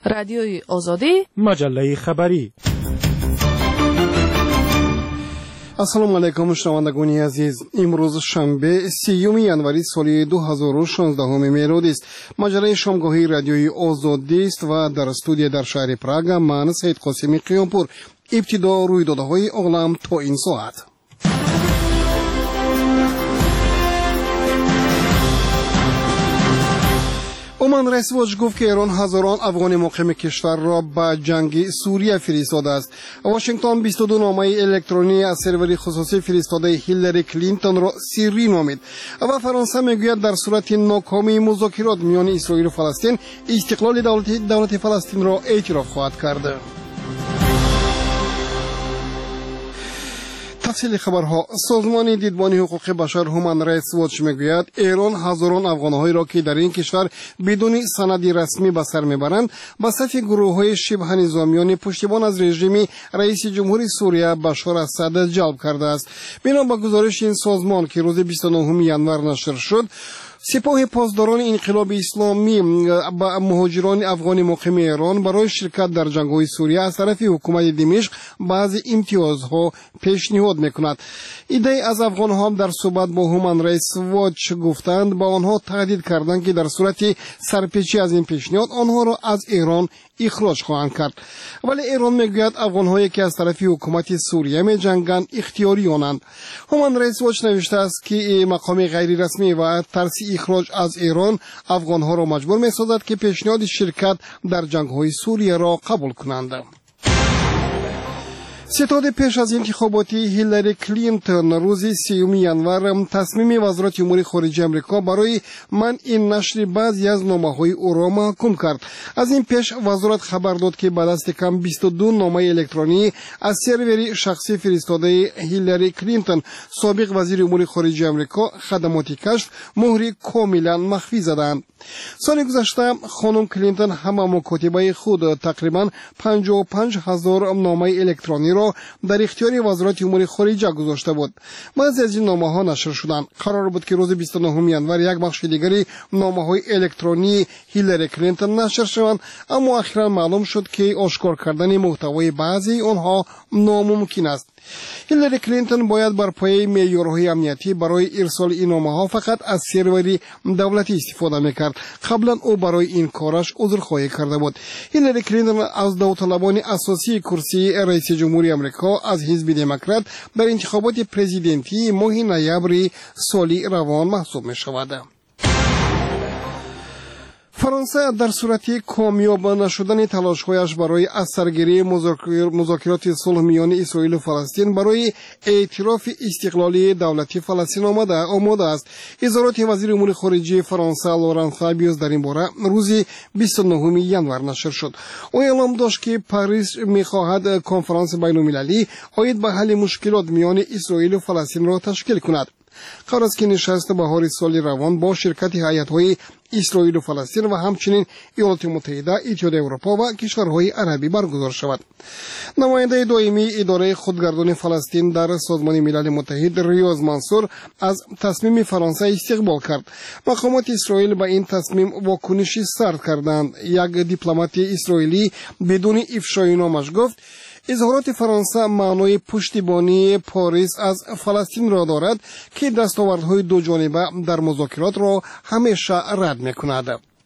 رادیوی آزادی، مجله خبری. السلام علیکم شنوندگان عزیز. امروز شنبه 30 ینوری سال 2016 میلادی است. مجله شامگاهی رادیوی آزادی است و در استودیو در شهر پراگ من سید قاسمی قیامپور. ابتدا رویدادهای عالم تا این ساعت. اومان رئیس واج گفت که ایران هزاران افغان مقیم کشور را به جنگ سوریه فرستاده است. واشنگتن 22 نامه الکترونی از سرور خصوصی فرستاده هیلاری کلینتون را سری نامید و فرانسه میگوید در صورت ناکامی مذاکرات میان اسرائیل و فلسطین استقلال دولت فلسطین را اعتراف خواهد کرد. تفصیل خبرها. سازمان دیدبانی حقوق بشر هومن رایتس واچ میگوید ایران هزاران افغان‌هایی را که در این کشور بدون سند رسمی به سر میبرند به صف گروه‌های شبه نظامیان پشتیبان از رژیم رئیس جمهوری سوریه بشار اسد جلب کرده است. بنا به گزارش این سازمان که روز 29 ینور نشر شد، سپاه پاسداران انقلاب اسلامی با مهاجران افغان مقیم ایران برای شرکت در جنگ‌های سوریه از طرف حکومت دمشق بعضی امتیازها پیشنهاد میکند. ایده از افغان‌ها در صحبت با هومن رایتس واچ گفتند با آنها تهدید کردند که در صورت سرپیچی از این پیشنهاد آنها را از ایران اخراج خواهند کرد. ولی ایران میگوید افغان‌هایی که از طرف حکومت سوریه می‌جنگند اختیاری آنند. هومن رایتس واچ نوشته است که مقام غیر رسمی و ترس اخراج از ایران افغان‌ها را مجبور می‌سازد که پیشنهاد شرکت در جنگ‌های سوریه را قبول کنند. ستاد پیش از انتخابات هیلاری کلینتون روز 30 ینور تصمیم وزارت امور خارجه آمریکا برای منع نشر بعضی از نامه‌های او را محکوم کرد. از این پیش وزارت خبر داد که بعد از کم 22 نامه الکترونی از سرور شخصی فرستاده هیلاری کلینتون سابق وزیر امور خارجه آمریکا خدمات کشف مهر کاملا مخفی زدند. سال گذشته خانم کلینتون همه مکاتبه خود تقریبا 55,000 نامه الکترونی را در اختیار وزارت امور خارجه گذاشته بود. بعضی از این نامه‌ها نشر شدند. قرار بود که روز 29 ینور یک بخش دیگری نامه‌های الکترونی هیلاری کلینتون نشر شوند، اما اخیراً معلوم شد که آشکار کردن محتوای بعضی آنها ناممکن است. هیلاری کلینتون باید بر پایه معیارهای امنیتی برای ارسال این نامه‌ها فقط از سروری دولتی استفاده می‌کرد. قبلا او برای این کارش عذرخواهی کرده بود. هیلاری کلینتون از داوطلبان اساسی کرسی رئیس جمهوری آمریکا از حزب دموکرات در انتخابات پرزیدنتی ماه نوامبر سال روان محسوب می‌شود. فرانسه در صورت کامیاب نشدن تلاش‌هایش برای از سرگیری مذاکرات صلح میان اسرائیل و فلسطین برای اعتراف استقلالی دولت فلسطین آماده است. اظهارات وزیر امور خارجه فرانسه لوران فابیوس در این باره روز 29 ینور نشر شد. او اعلام داشت که پاریس می‌خواهد کنفرانس بین‌المللی عاید به حل مشکلات میان اسرائیل و فلسطین را تشکیل کند. قرار است که نشست بهار سال روان با شرکت هیئت‌های اسرائیل و فلسطین و همچنین ایالات متحده، اتحادیه اروپا و کشورهای عربی برگزار شود. نماینده دائمی اداره خودگردانی فلسطین در سازمان ملل متحد ریاض منصور از تصمیم فرانسه استقبال کرد. مقامات اسرائیل به این تصمیم واکنشی سرد کردند. یک دیپلمات اسرائیلی بدون افشای نامش گفت اظهارات فرانسه معنای پشتیبانی پاریس از فلسطین را دارد که دستاوردهای دو جانبه در مذاکرات را همیشه رد می‌کند.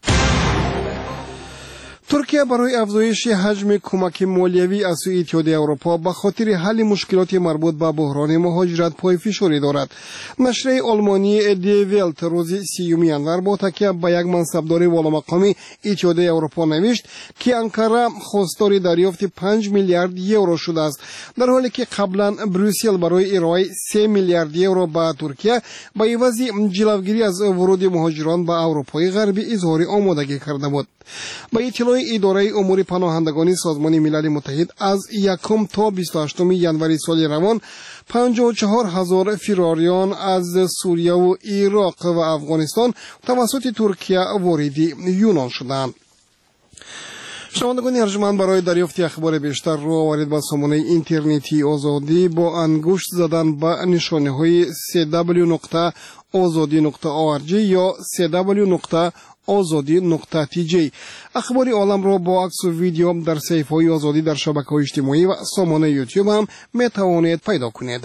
ترکیه برای افزایش حجم کمک مالیوی از سوی اتحادیه اروپا به خاطر حل مشکلات مربوط به بحران مهاجرت پایفشاری دارد. نشریه آلمانی دی ولت روز 30 ینور با تکیه به یک منصبدار والامقامی اتحادیه اروپا نوشت که انقره خواستار دریافت 5 میلیارد یورو شده است، در حالی که قبلا بروسل برای ارائه 3 میلیارد یورو به ترکیه به عوض جلوگیری از ورود مهاجران به اروپای غربی اظهار آمادگی کرده بود. با اطلاع اداره امور پناهندگان سازمان ملل متحد از 1 تا 28 ینوری سال روان 54,000 فراریان از سوریه و عراق و افغانستان توسط ترکیه وارد یونان شدند. شنوندگان ارجمند، برای دریافت اخبار بیشتر رو وارد به سامانه اینترنتی آزادی با انگشت زدن به نشانه های www.azadi.org یا azadi.tj. اخبار عالم را با عکس و ویدیو در صفحه‌های آزادی در شبکه‌های اجتماعی و سامانه یوتیوب هم میتوانید پیدا کنید.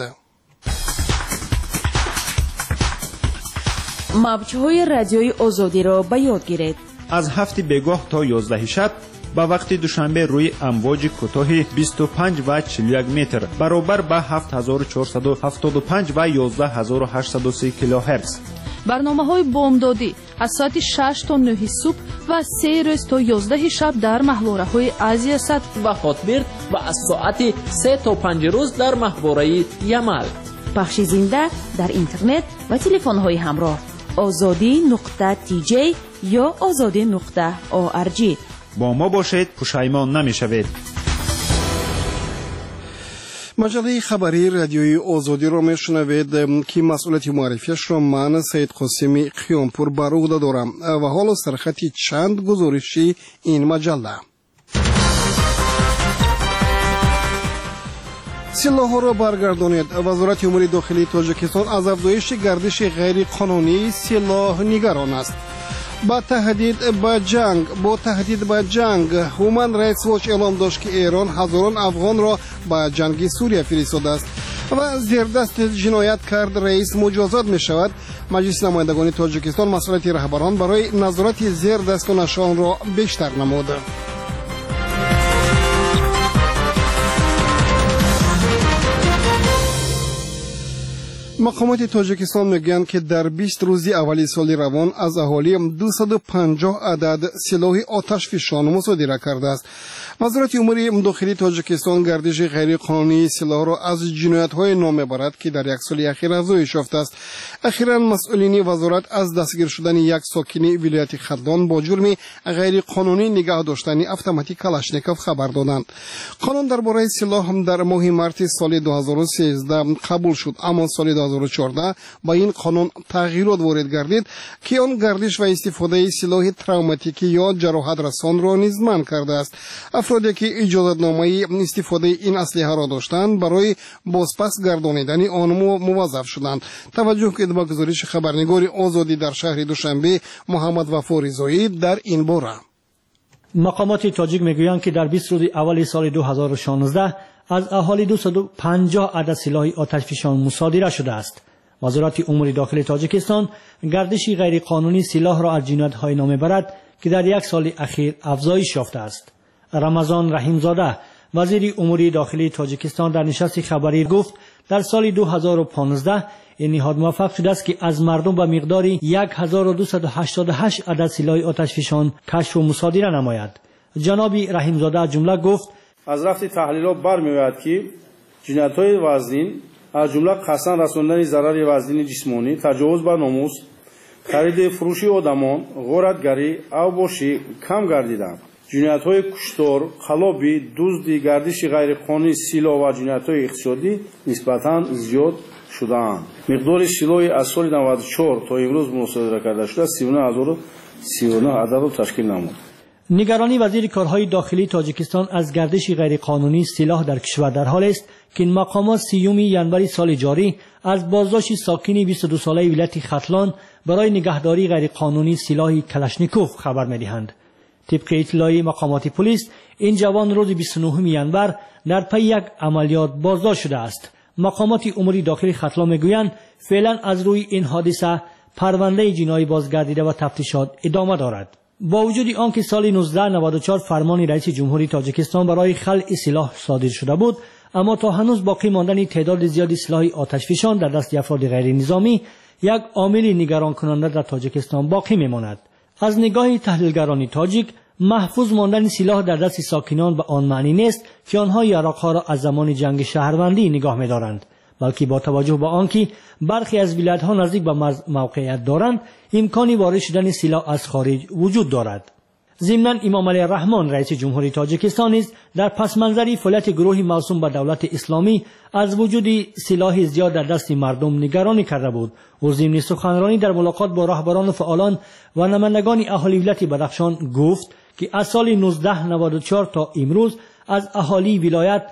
موج‌های رادیوی آزادی را به یاد گیرید. از 7 بگاه تا 11 شب با وقت دوشنبه روی امواج کوتاه 25 و 41 متر برابر با 7475 و 11830 کیلوهرتز. برنامه‌های بامدادی از ساعت 6 تا 9 صبح و 3 روز تا 11 شب در محوره‌های آسیا صد و خاطبرد و از ساعت 3 تا 5 روز در محوره یمل. پخش زنده در اینترنت و تلفن‌های همراه azadi.tj یا azadi.org. با ما باشید، پشیمان نمی‌شوید. مجله خبری رادیوی آزادی را میشنوید که مسئولیت معرفیش را من سید قاسمی قیامپور بر عهده دارم و حالا سرخط چند گزارشی این مجله. سلاح را برگردانید. وزارت امور داخلی تاجیکستان از افزایش گردش غیر قانونی سلاح نگران است. با تهدید به جنگ هومن رایتس واچ اعلام داشت که ایران هزاران افغان را به جنگ سوریه فرستاده است و زیر دست جنایت کرد رئیس مجازات می شود. مجلس نمایندگان تاجیکستان مسئولیت رهبران برای نظارت زیر دستانشان را بیشتر نمود. مقامات تاجیکستان میگویند که در 20 روز اولی سال روان از اهالی 250 عدد سلاح آتش فشان مصادره کرده است. وزارت امور داخلی تاجیکستان گردش غیر قانونی سلاح را از جنایت‌های نام میبرد که در یک سال اخیر افزایش یافته است. اخیراً مسئولین وزارت از دستگیر شدن یک ساکن ولایت خدان با جرم غیر قانونی نگاه داشتن اتوماتیک کلاشنیکوف خبر دادند. قانون درباره سلاح هم در ماه مارس سال 2013 قبول شد، اما سال 2014 با این قانون تغییرات وارد گردید که آن گردش و استفاده سلاح تروماتیکی یا جراحت رسان را نیز منع کرده است. افرادی که اجازه‌نامه استفاده این اسلحه را داشتند برای بازپس گردانیدن آن موظف شدند. توجه کنید با گزارش خبرنگار آزادی در شهر دوشنبه محمد وفا رضایی در این باره. مقامات تاجیک میگویند که در 20 روز اول سال 2016 از اهالی 250 عدد سلاح آتشفشان مصادره شده است. وزارت امور داخلی تاجیکستان گردشی غیر قانونی سلاح را از جنایت‌های نام میبرد که در یک سال اخیر افزایش یافته است. رمضان رحیمزاده وزیر امور داخلی تاجیکستان در نشست خبری گفت در سال 2015 این نهاد موفق شده است که از مردم به مقدار 1288 عدد سلاح آتشفشان کشف و مصادره نماید. جناب رحیمزاده از جمله گفت از رفت تحلیلات برمی‌آید که جنایت‌های وزنین از جمله قصداً رساندن ضرر وزنین جسمانی، تجاوز به ناموس، خرید فروشی آدمان، غارتگری، اوباشی کم گردیدند. جنایت‌های کشتار، خلابی، دزدی، گردش غیرقانونی سلاح و جنایت‌های اقتصادی نسبتاً زیاد شدند. مقدار سلاح از سال 94 تا امروز مصادره کرده شده 39039 عدد را تشکیل نمود. نگرانی وزیر کارهای داخلی تاجیکستان از گردش غیرقانونی سلاح در کشور در حال است که این مقامات 30 ژانویه سال جاری از بازداشت ساکنی 22 ساله ولایت ختلان برای نگهداری غیرقانونی سلاح کلاشنیکوف خبر می‌دهند. طبق اطلاع مقامات پلیس این جوان روز 29 ژانویه در پی یک عملیات بازداشت شده است. مقامات امور داخلی ختلان میگویند فعلا از روی این حادثه پرونده جنایی بازگردیده و تفتیشات ادامه دارد. با وجود آنکه سال 1994 فرمان رئیس جمهوری تاجیکستان برای خلع سلاح صادر شده بود، اما تا هنوز باقی ماندن تعداد زیادی سلاح آتشفشان در دست افراد غیر نظامی یک عامل نگران کننده در تاجیکستان باقی میماند. از نگاه تحلیلگران تاجیک محفوظ ماندن سلاح در دست ساکنان به آن معنی نیست که آنها یراق‌ها را از زمان جنگ شهروندی نگاه می‌دارند، بلکه با توجه به آنکه برخی از ولایت‌ها نزدیک به مرز موقعیت دارند امکانی وارد شدن سلاح از خارج وجود دارد. ضمناً امام علی الرحمن رئیس جمهوری تاجیکستان نیز در پس منظری فعالیت گروهی موسوم به دولت اسلامی از وجود سلاح زیاد در دست مردم نگرانی کرده بود. او ضمن سخنرانی در ملاقات با رهبران و فعالان و نمایندگان اهالی ولایت بدخشان گفت که از سال 1994 تا امروز از اهالی ولایت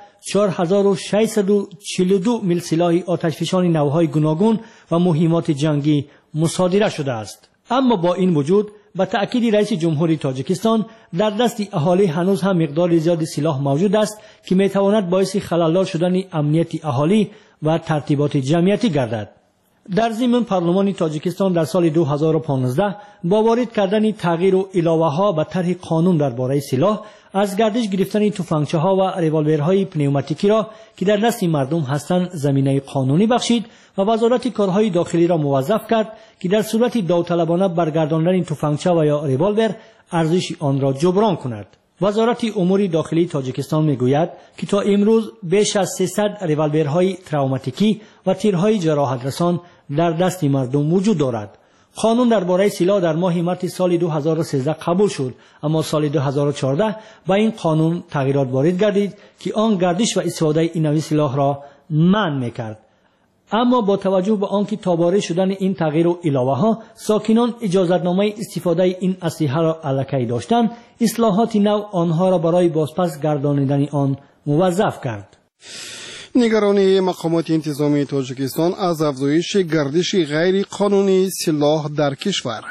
4642 میل سلاح آتشفشان نوع‌های گوناگون و مهمات جنگی مصادره شده است. اما با این وجود به تأکید رئیس جمهوری تاجیکستان در دست اهالی هنوز هم مقدار زیادی سلاح موجود است که میتواند باعث خلل‌دار شدن امنیت اهالی و ترتیبات جمعیتی گردد. در ضمن پارلمان تاجیکستان در سال 2015 با وارد کردن تغییر و علاوه‌ها به طرح قانون درباره سلاح از گردش گرفتن تفنگچه‌ها و ریوالورهای پنیوماتیکی را که در دست مردم هستند زمینه قانونی بخشید و وزارت کارهای داخلی را موظف کرد که در صورت داوطلبانه برگرداندن تفنگچه و یا ریوالور ارزش آن را جبران کند. وزارت امور داخلی تاجیکستان میگوید که تا امروز بیش از 300 ریوالورهای تروماتیکی و تیرهای جراحت رسان در دست مردم وجود دارد. قانون درباره سلاح در ماه مارس سال 2013 قبول شد، اما سال 2014 با این قانون تغییرات وارد گردید که آن گردش و استفاده این نوع سلاح را منع میکرد. اما با توجه به آنکه تاباره شدن این تغییر و علاوه‌ها ساکنان اجازتنامه استفاده این اسلحه را الکی داشتند، اصلاحات نو آنها را برای بازپس گردانیدن آن موظف کرد. نگرانی مقامات انتظامی تاجیکستان از افزایش گردش غیر قانونی سلاح در کشور.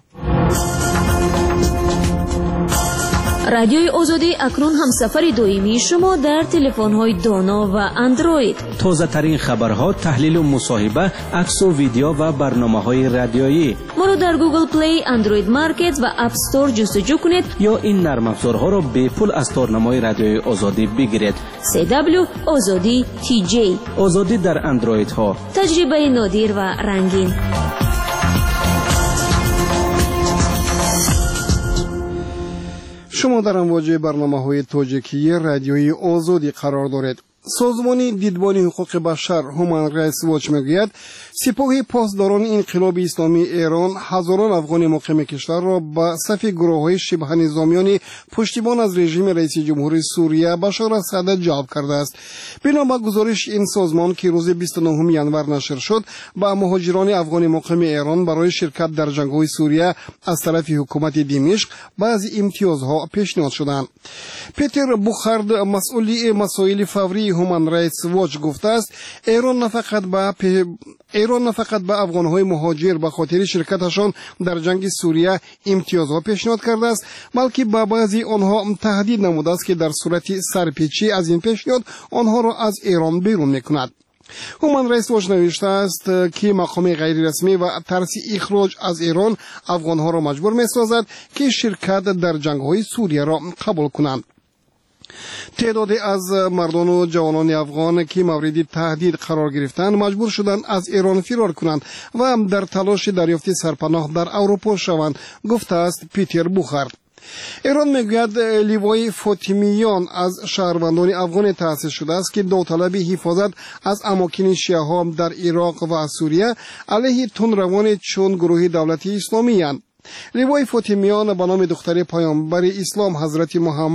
رادیوی آزادی اکنون همسفر دائمی شما در تلفن‌های دانا و اندروید. تازه ترین خبرها، تحلیل و مصاحبه، عکس و ویدیو و برنامه‌های رادیویی. ما را در گوگل پلی، اندروید مارکت و اپ استور جستجو کنید یا این نرم افزارها را به پول از تارنمای رادیوی آزادی بگیرید. CW آزادی TJ. آزادی در اندروید ها. تجربه نادر و رنگین. شما در امواج برنامه‌های تاجیکی رادیوی آزادی قرار دارید. سازمان دیدبان حقوق بشر هومن رایتس واچ میگوید سپاه پاسداران انقلاب اسلامی ایران هزاران افغان مقیم کشور را به صف گروه‌های شبه نظامیان پشتیبان از رژیم رئیس جمهوری سوریه بشار اسد جلب کرده است. بنا به گزارش این سازمان که روز 29 ینور نشر شد، با مهاجران افغان مقیم ایران برای شرکت در جنگ‌های سوریه از طرف حکومت دمشق بعضی امتیازها پیشنهاد شدند. پیتر بوخارد مسئول مسائل فوری هومن رایتس واچ گفته است ایران نه فقط به افغان‌های مهاجر به خاطر شرکتشان در جنگ سوریه امتیازها پیشنهاد کرده است، بلکه به بعضی آنها تهدید نموده است که در صورت سرپیچی از این پیشنهاد آنها را از ایران بیرون می‌کند. هومن رایتس واچ نوشته است که مقام غیر رسمی و ترس اخراج از ایران افغان‌ها را مجبور می‌سازد که شرکت در جنگ‌های سوریه را قبول کنند. تعدادی از مردان و جوانان افغان که مورد تهدید قرار گرفتند مجبور شدند از ایران فرار کنند و در تلاش دریافت سرپناه در اروپا شوند، گفته است پیتر بوخارد. ایران میگوید لیوای فاطمیان از شهروندان افغان تأسیس شده است که داوطلب حفاظت از اماکن شیعه‌ها در عراق و سوریه علیه تندروان چون گروه دولت اسلامی اند. لیوای فاطمیان به نام دختر پیامبر اسلام حضرت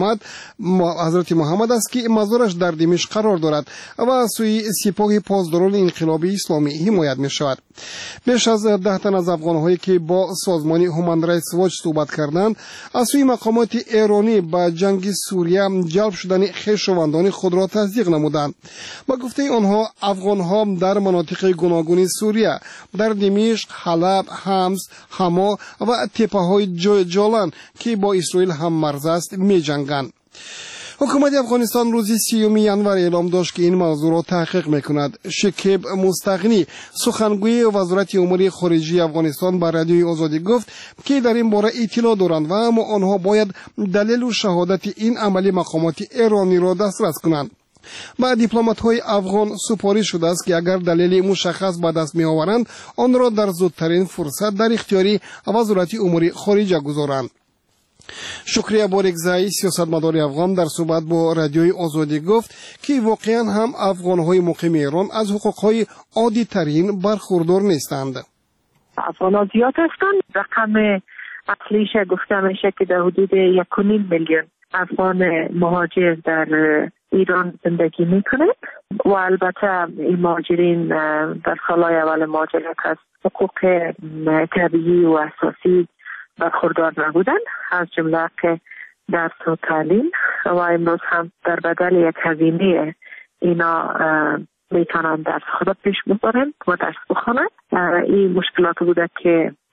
محمد است که مزارش در دمشق قرار دارد و از سوی سپاه پاسداران انقلاب اسلامی حمایت می شود. بیش از 10 تن از افغان‌هایی که با سازمان هومن رایتس واچ صحبت کردند از سوی مقامات ایرانی به جنگ سوریه جلب شدن خویشاوندان خود را تصدیق نمودند. با گفته آنها افغان‌ها در مناطق گوناگون سوریه در دمشق، حلب، حمص، حما و تپه‌های جولان که با اسرائیل هم مرز است می جنگند. حکومت افغانستان روز 30 ینور اعلام داشت که این موضوع را تحقیق میکند. شکیب مستغنی سخنگوی وزارت امور خارجه افغانستان به رادیوی آزادی گفت که در این باره اطلاع دارند و اما آنها باید دلیل و شهادت این عملی مقامات ایرانی را دسترس کنند. با دیپلمات‌های افغان سپارش شده است که اگر دلیل مشخص به دست می‌آورند آن را در زودترین فرصت در اختیاری وزارت امور خارجه گذارند. شکریه بارگزایی سیاستمدار افغان در صحبت با رادیوی آزادی گفت که واقعا هم افغان‌های مقیم ایران از حقوق‌های عادی ترین برخوردار نیستند. افغان‌ها زیاد هستند. رقم اصلیش گفته میشه که در حدود 1.5 میلیون افغان مهاجر در ایران زندگی میکنند و البته این مهاجرین در سالهای اول مهاجرت از حقوق طبیعی و اساسی برخوردار نبودند، از جمله که درس و تعلیم، و امروز هم در بدل یک هزینه اینا میتونن درس خود پیش ببرند و درس بخوانند. این مشکلات بوده که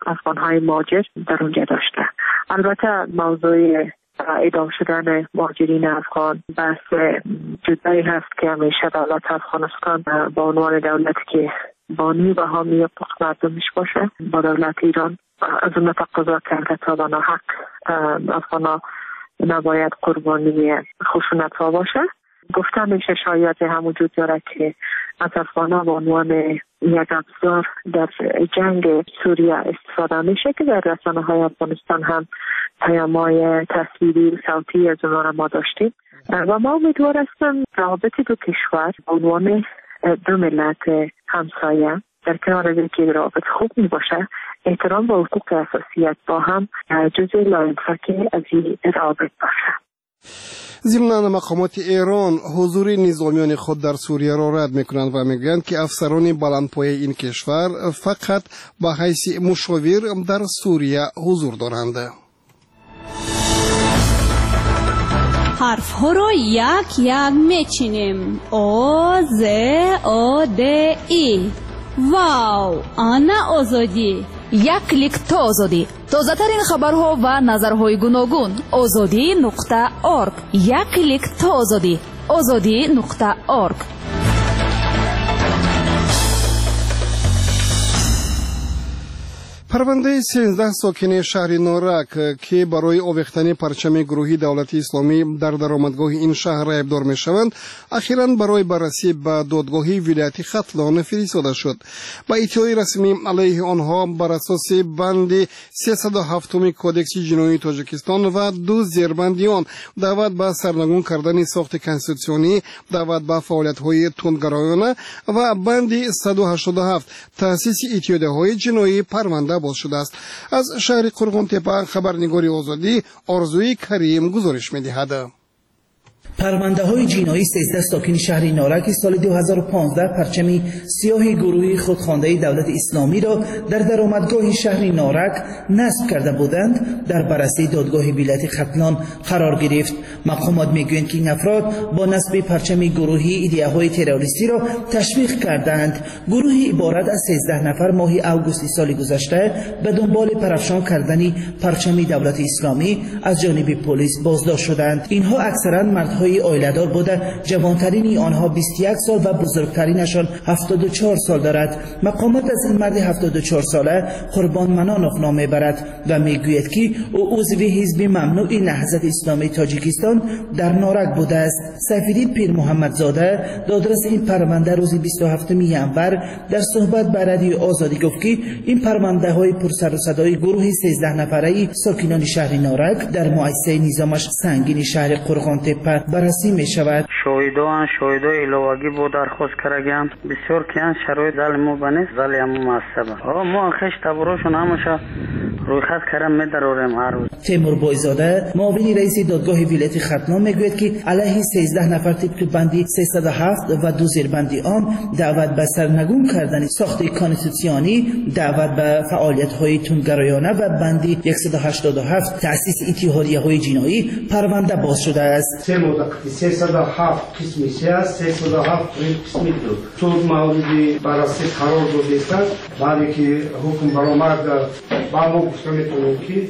افغان‌های مهاجر در اونجا داشته. البته موضوع اعدام شدن مهاجرین افغان بحث جدایی هست که همیشه دولت افغانستان با عنوان دولتی که بانی و حامی حقوق مردمش باشه با دولت ایران از اون تقاضا کرده تا به ناحق افغانا نباید قربانی خشونت‌ها باشه. گفته میشه شاید هم وجود داره که از افغانا به عنوان یک ابزار در جنگ سوریه استفاده میشه که در رسانه‌های افغانستان هم پیام‌های تصویری و صوتی از اونها را ما داشتیم و ما امیدوار هستم روابط دو کشور به عنوان دو ملت همسایه در کنار از اینکه روابط خوب می باشه احترام و حقوق اساسیت با هم جزء لاینفک از این روابط باشه. ضمن مقامات ایران حضور نظامیان خود در سوریه را رد میکنند و میگویند که افسران بلندپایه این کشور فقط به حیث مشاور در سوریه حضور دارند. حرف ها را یک یک میچینیم. او ز او د ای. واو، آنا آزادی. یک کلیک تا آزادی. تازه ترین خبرها و نظرهای گوناگون. azadi.org. یک کلیک تا آزادی. azadi.org. پرونده 13 ساکن شهر نارک که برای آویختن پرچم گروهی دولت اسلامی در درآمدگاه این شهر ابدار می شوند اخیراً برای بررسی به دادگاه ولایتی ختلان فرستاده شد. با ادعای رسمی علیه آنها بر اساس بند 307 کودکس جنایی تاجیکستان و دو زیربندی آن دعوت به سرنگون کردن ساخت کنستیتوسیونی، دعوت به فعالیت‌های تندگرایانه و بند 187 تأسیس اتحادیه‌های جنایی پرونده باز شده است. از شهر قرغون تپه خبرنگار آزادی آرزوی کریم گزارش می‌دهد. پرونده های جنایی 13 ساکن شهر نارک سال 2015 پرچم سیاه گروهی خودخوانده دولت اسلامی را در درآمدگاه شهر نارک نصب کرده بودند در بررسی دادگاه ولایت ختلان قرار گرفت. مقامات میگویند که این افراد با نصب پرچم گروهی ایده‌های تروریستی را تشویق کردند. گروهی عبارت از 13 نفر ماه اوگوست سال گذشته به دنبال پرافشان کردن پرچم دولت اسلامی از جانب پلیس بازداشت شدند. اینها اکثرا مردهای آیله‌دار بوده، جوانترین آنها 21 سال و بزرگترینشان 74 سال دارد. مقامات از این مرد 74 ساله قربان منانوف نام میبرد و میگوید که او عضو حزب ممنوع نهضت اسلامی تاجیکستان در نارک بوده است. سفیری پیر محمدزاده دادرس این پرونده روز 27 ژانویه در صحبت با رادیو آزادی گفت که این پرونده های پرسر و صدای گروه 13 نفره ساکنان شهر نارک در مؤسسه نظامش سنگین شهر قرغون تپه بررسی می شود. شاهدان الهواگی با درخواست کردند بسیار کیان شرایط ظالمو بنه ظالمو معصبه ما خش تبروشون همش روی خط کردم می درورم هر روز. تیمور بایزاده معاون رئیس دادگاه ولایت ختلان میگوید که علیه 13 نفر طبق بندی 307 و دو زیربندی آن دعوت به سرنگون کردن ساخت کانستیتوسیونی، دعوت به فعالیت‌های تندگرایانه و بندی 187 تأسیس اتحادیه‌های جنایی پرونده باز شده است. 307 قسمی 307 قسمی دو تو موردی بررسی قرار گذاشتند. بعدی که حکم برآمد با ما گفته میتونیم که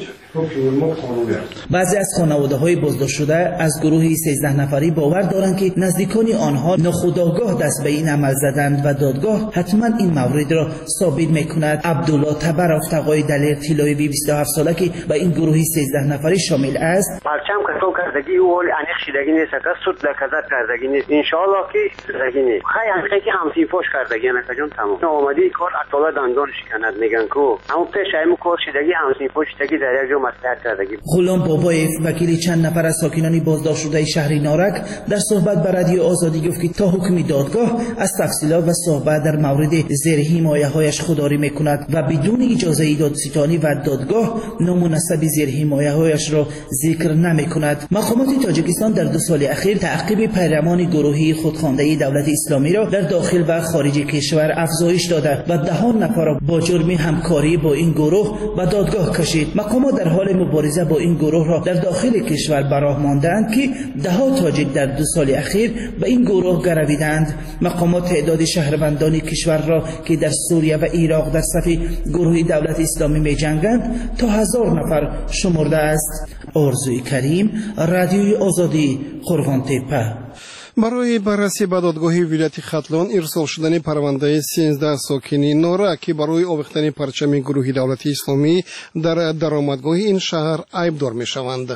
بعضی از خانواده‌های بازداشت شده از گروه 13 نفری باور دارند که نزدیکان آنها ناخودآگاه دست به این عمل زدند و دادگاه حتما این مورد را ثابت میکند. عبدالله تبرف تقای دلیر تیلوی 27 ساله که به این گروه 13 نفری شامل است. پرچم کتو کردگی اول انیخ شدگی نیست که سود لکذت کردگی نیست ان شاء الله که کردگی نیست. خیلی انیخی که همسی فوش کردگی نه جون تمام. اومدی کار اطلاع دندان شکنت میگن کو. اما پیش ایم کار شدگی همسی فوش شدگی در یک غلام بابایف وکیل چند نفر از ساکنان بازداشت شده شهر نارک در صحبت با رادیو آزادی گفت که تا حکم دادگاه از تفصیلات و صحبت در مورد زیر حمایه‌هایش خودداری میکند و بدون اجازه دادستانی و دادگاه نام و نسب زیر حمایه‌هایش را ذکر نمیکند. مقامات تاجیکستان در 2 سال اخیر تعقیب پیروان گروهی خودخوانده دولت اسلامی را در داخل و خارج کشور افزایش داده و 10 نفر را با جرم همکاری با این گروه به دادگاه کشید. مقامات در حال مبارزه با این گروه را در داخل کشور براه ماندند که دهها تاجیک در 2 سال اخیر به این گروه گرویدند. مقامات تعداد شهروندان کشور را که در سوریه و عراق در صف گروه دولت اسلامی می جنگند تا 1000 نفر شمرده است. آرزوی کریم، رادیوی آزادی، قرغان‌تپه. برای بررسی به دادگاه ولایت ختلان ارسال شدن پرونده 13 ساکنین نورا که برای آویختن پرچم گروه دولت اسلامی در درآمدگاه این شهر عیبدار می شوند.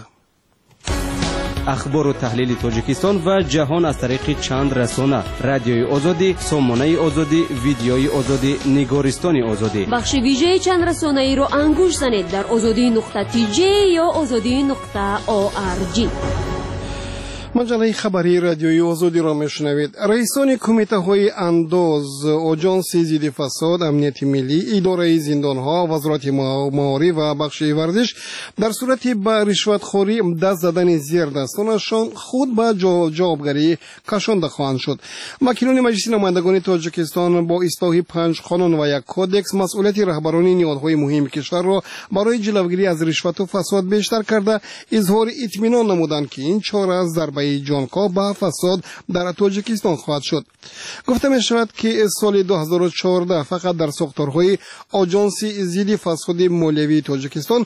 اخبار و تحلیل تاجیکستان و جهان از طریق چند رسانه: رادیوی آزادی، سامانه آزادی، ویدیوی آزادی، نگارستان آزادی. بخش ویژه چند رسانه ای را انگوش زنید در azadi.tj یا azadi.org. مجله خبری رادیوی آزادی را میشنوید. رئیسان کمیته های انداز، آژانس ضد فساد، امنیت ملی، اداره زندان ها، وزارت معارف و بخش ورزش در صورت به رشوت خوری دست زدن زیر دستانشان خود به جوابگری کشانده خواهند شد. وکیلان مجلس نمایندگان تاجیکستان با اصلاح 5 قانون و 1 کودکس مسئولیت رهبران نهادهای مهم کشور را برای جلوگیری از رشوت و فساد بیشتر کرده اظهار اطمینان نمودند که این چاره ضربه جانکاه به فساد در تاجیکستان خواهد شد. گفته می شود که سال 2014 فقط در ساختارهای آژانس ضد فساد مالیوی تاجیکستان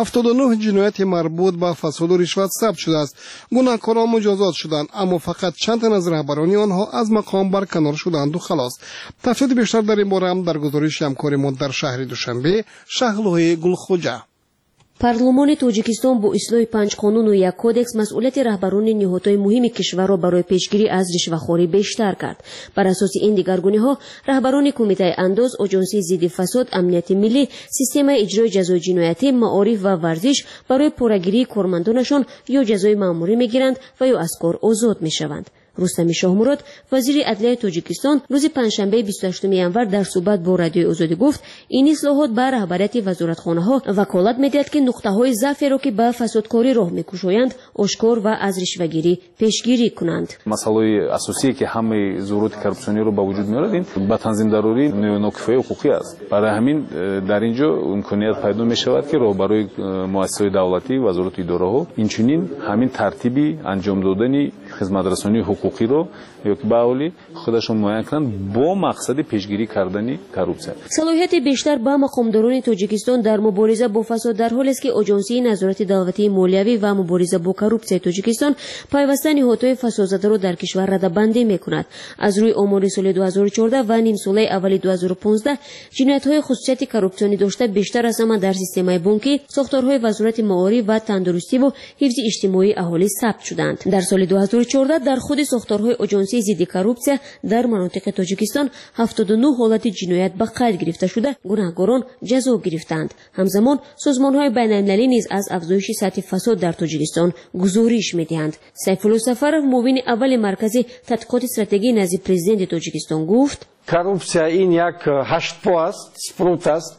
79 جنایت مربوط به فساد و رشوت ثبت شده است. گناهکاران مجازات شدند، اما فقط چند تن از رهبران آنها از مقام برکنار شدند و خلاص. تفصیل بیشتر در این باره هم در گزارش همکار ما در شهر دوشنبه، شهلوه گلخوجه. پارلمان تاجیکستان با اصلاح 5 قانون و 1 کودکس مسئولیت رهبران نهادهای مهم کشور را برای پیشگیری از رشوه‌خوری بیشتر کرد. بر اساس این دگرگونی‌ها رهبران کمیته انداز، آژانس ضد فساد، امنیت ملی، سیستم اجرای جزای جنایتی، معارف و ورزش برای پورگیری کارمندانشان یا جزای مأموری می‌گیرند و یا از کار آزاد می‌شوند. رستم شاهمراد وزیر عدلیه تاجیکستان روز پنجشنبه 28 ینور در صحبت با رادیوی آزادی گفت این اصلاحات به رهبریت وزارتخانه‌ها وکالت می‌دهد که نقطه‌های ضعفی را که به فسادکاری راه می‌کشند آشکار و از رشوه‌گیری پیشگیری کنند. مسئله اساسی که همه ظهورات کورپسیونی رو به وجود می‌آورد این با تنظیم ضروری نوکفه حقوقی است. برای همین در اینجا امکانیت پیدا می‌شود که راهبرای مؤسسات دولتی وزارت اداره‌ها اینچنین همین ترتیبی انجام دادن خدمترسانی حقوقی رو یا که باولی خودشون معین کنند با مقصد پیشگیری کردن کورپسیون. صلاحیت بیشتر به مقامداران تاجیکستان در مبارزه با فساد در حالی است که آژانس نظارت دولتی مالیوی و مبارزه با کورپسیون تاجیکستان پیوسته نهادهای فسادزده را در کشور رده‌بندی می‌کند. از روی آمار سال 2014 و نیم ساله اول 2015 جنایت‌های خصوصیت کورپسیونی داشته بیشتر از همه در سیستم بانکی، ساختارهای وزارت معارف و تندرستی و حفظ اجتماعی اهالی ثبت شدند. در سال 2014 در خود ساختارهای آژانس ضد کورپسیون در مناطق تاجیکستان 79 حالت جنایت به قید گرفته شده گناهکاران جزا گرفتند. همزمان سازمان‌های بین‌المللی نیز از افزایش سطح فساد در تاجیکستان گزارش می‌دهند. سیفالله سفرов معاون اول مرکز تحقیقات استراتژی نزد پرزیدنت تاجیکستان گفت коррупция این یک هشت‌پا است، سپروت است.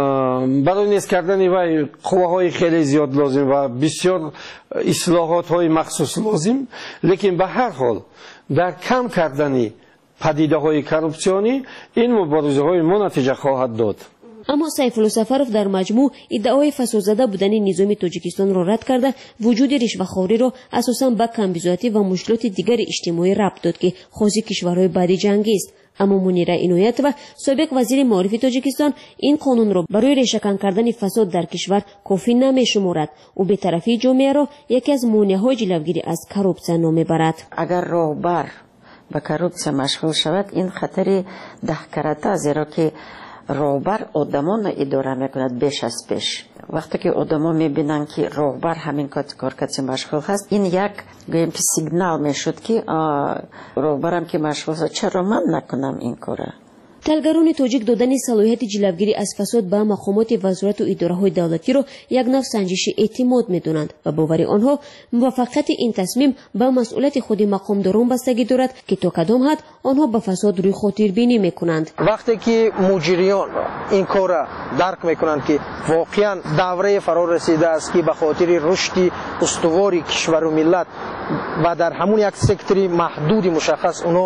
برای نیست کردن وی قواهای خیلی زیاد لازم و بسیار اصلاحات های مخصوص لازم، لیکن به هر حال در کم کردن پدیده های کورپسیونی این مبارزه های ما نتیجه خواهد داد. اما سیفالله سفرov در مجموع ادعای فسادزده بودن نظام تاجیکستان را رد کرده وجود رشوه‌خوری را اساساً به کمبزاتی و مشکلات دیگر اجتماعی ربط داد که خاصی کشورهای بعد جنگی است. اما منیره عنایت و سابق وزیر معارف تاجیکستان این قانون را برای ریشه‌کن کردن فساد در کشور کافی نمی‌شمارد. او به طرفی جامعه را یکی از مانع‌های جلوگیری از کورپسیون نامی‌برد. اگر راهبر به کورپسیون مشغول شود این خطر دهکرده، زیرا که راهبر آدمان اداره میکند بیش از پیش. وقتی که آدما میبینن که راهبر همین کار کسی مشغول هست، این یک گویم که سیگنال میشد که راهبرم که مشغول هست چرا من نکنم این کاره. طلبگران تاجیک دادن صلاحیت جلوگیری از فساد به مقامات وزارت و اداره‌های دولتی را یک نوع سنجش اعتماد می‌دانند و باور آنها موفقیت این تصمیم به مسئولیت خود مقامداران بستگی دارد که تا کدام حد آنها به فساد روی خاطربینی می‌کنند. وقتی که مجریان این کار درک می‌کنند که واقعا دوره فرا رسیده است که به خاطر رشد استواری کشور و ملت و در همون یک سکتوری محدود مشخص اونا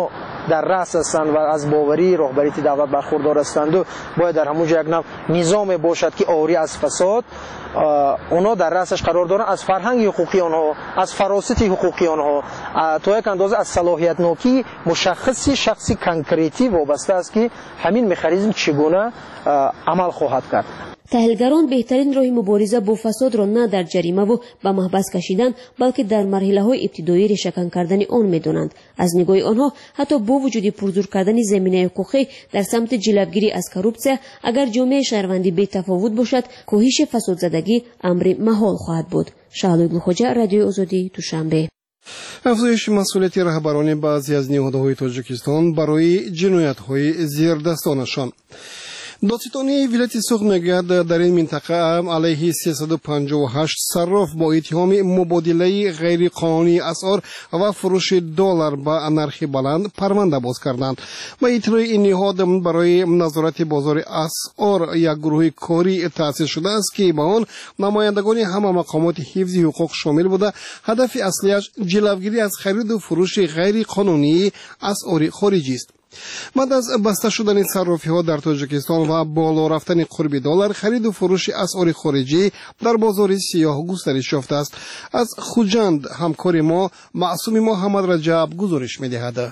در رأس هستند و از باوری رهبری دولت برخوردار هستند و باید در همونجا یک نوع نظام باشد که آری از فساد، اونا در رأسش قرار دارن، از فرهنگ حقوقی آنها، از فراست حقوقی آنها، تا یک اندازه از صلاحیت نوکی مشخصی شخصی کنکریتی وابسته است که همین مکانیزم چگونه عمل خواهد کرد. تحلیلگران بهترین راه مبارزه با فساد را نه در جریمه و به محبس کشیدن بلکه در مرحله‌های ابتدایی ریشه‌کن کردن آن می‌دانند. از نگاه آنها حتی با وجود پرزور کردن زمینه حقوقی در سمت جلوگیری از کروپسیا، اگر جامعه شهروندی بی‌تفاوت باشد، کاهش فسادزدگی امر محال خواهد بود. شهلا گلخوجه، رادیوی آزادی، دوشنبه. افزایش مسئولیت رهبران بعضی از نهادهای تاجیکستان برای جنایت‌های زیردستانشان. دادستانی ولایت سوخت میگوید در این منطقه علیه 358 صراف با اتهام مبادله غیر قانونی اسعار و فروش دلار با نرخ بلند پرونده باز کردند. با اطلاع این نهاد برای نظارت بازار اسعار یک گروه کاری تأسیس شده است که با آن نمایندگان همه مقامات حفظ حقوق شامل بوده. هدف اصلیش جلوگیری از خرید و فروش غیر قانونی اسعار خارجی است. بعد از بسته شدن صرافی ها در تاجیکستان و بالا رفتن قرب دلار، خرید و فروش اسعار خارجی در بازار سیاه گسترش یافته است. از خوجند همکار ما معصوم محمد رجب گزارش می‌دهد.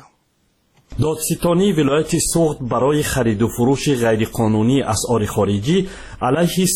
دادستانی ولایت سوخت برای خرید و فروش غیرقانونی اسعار خارجی علیه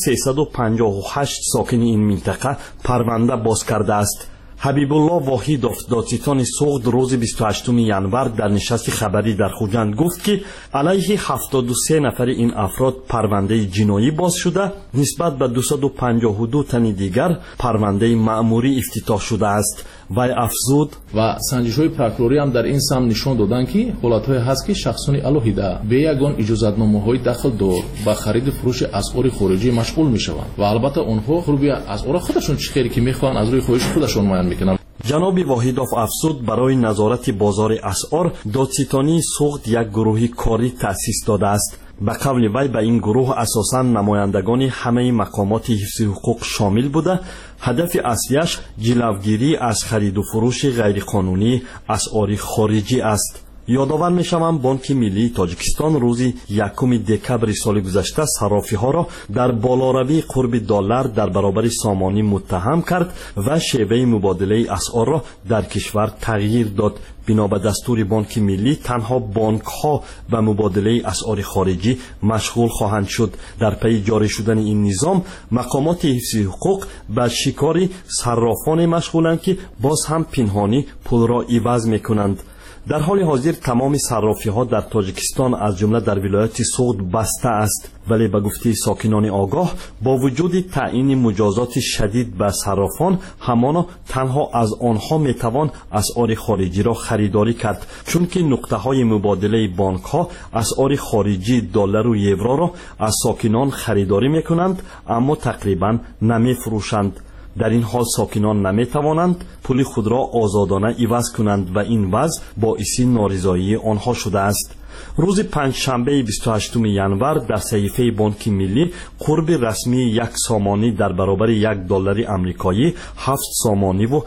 358 ساکن این منطقه پرونده باز کرده است. حبیب الله واحدов دادستان سوخت روز 28 ینور در نشست خبری در خوجند گفت که علیه 73 نفر این افراد پرونده جنایی باز شده، نسبت به 252 تن دیگر پرونده مأموری افتتاح شده است. وی افزود و سنجش‌های پروکوروری هم در این سم نشان دادند که حالت‌های هست که شخصان الوهیده به یگان اجازتنامه‌های داخل دار با خرید و فروش اسعار خارجی مشغول می‌شوند و البته آنها خروبی اسعار خودشون چه خیری که می‌خوان از روی خواهش خودشون معین می‌کنند. جناب واحدов افزود برای نظارت بازار اسعار دادستانی سوخت یک گروه کاری تأسیس داده است. به قول وی به این گروه اساساً نمایندگان همه مقامات حفظ حقوق شامل بوده. هدف اصلیش جلوگیری از خرید و فروش غیرقانونی اسعار خارجی است. یادآور می‌شوم بانک ملی تاجیکستان روز 1 دکبر سال گذشته صرافی‌ها را در بالاروی قرب دلار در برابر سامانی متهم کرد و شیوه مبادله اسعار را در کشور تغییر داد. بنا به دستور بانک ملی تنها بانک‌ها و مبادله اسعار خارجی مشغول خواهند شد. در پی جاری شدن این نظام مقامات حفظ حقوق به شکار صرافان مشغولند که باز هم پنهانی پول را عوض می‌کنند. در حال حاضر تمام صرافی‌ها در تاجیکستان از جمله در ولایت سوخت بسته است، ولی به گفته ساکنان آگاه با وجود تعیین مجازات شدید به صرافان همانا تنها از آنها میتوان اسعار خارجی را خریداری کرد، چون که نقطه‌های مبادله بانک‌ها اسعار خارجی دلار و یورو را از ساکنان خریداری میکنند اما تقریبا نمیفروشند. در این حال ساکنان نمیتوانند پول خود را آزادانه عوض کنند و این وضع باعث نارضایی آنها شده است. روز پنجشنبه 28 ینور در صحیفه بانک ملی قرب رسمی 1 سامانی در برابر 1 دلار آمریکایی 7 سامانی و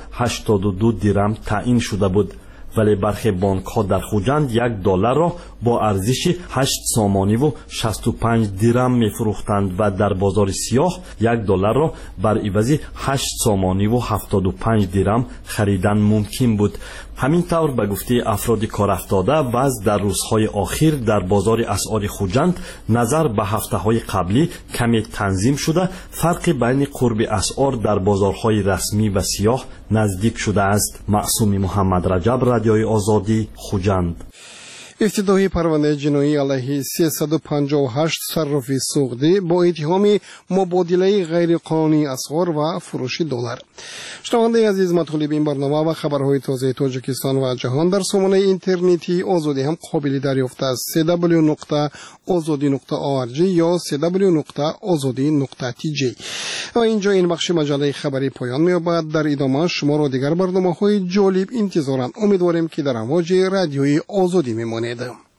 82 درم تعیین شده بود، ولی برخی بانک ها در خوجند 1 دلار را با ارزش 8 سامانی و 65 درم می فروختند و در بازار سیاه 1 دلار را بر عوض 8 سامانی و 75 درم خریدن ممکن بود. همین طور به گفته افراد کار افتاده وضع در روزهای آخر در بازار اسعار خوجند نظر به هفته‌های قبلی کمی تنظیم شده، فرق بین قرب اسعار در بازارهای رسمی و سیاه نزدیک شده است. معصوم محمد رجب، رادیوی آزادی، خوجند. افتتاحی پرونده جنایی علیه 358 صرافی سوختی با اتهام مبادله غیرقانونی اسعار و فروش دلار. شنونده عزیز، مطالب این برنامه و خبرهای تازه تاجیکستان و جهان در سامانه اینترنتی آزادی هم قابل دریافت است. www.azadi.org یا www.azadi.tj. و اینجا این بخش مجله خبری پایان می‌یابد. در ادامه شما را دیگر برنامه‌های جالب انتظارند. امیدواریم که در امواج رادیوی آزادی می‌مانید.